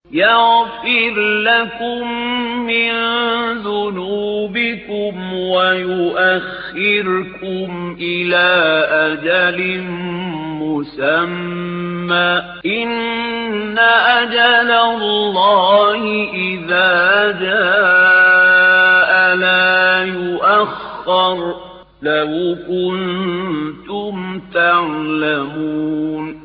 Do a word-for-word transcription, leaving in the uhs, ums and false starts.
يغفر لكم من ذنوبكم ويؤخركم إلى أجل مسمى إن أجل الله إذا جاء لا يؤخر لو كنتم تعلمون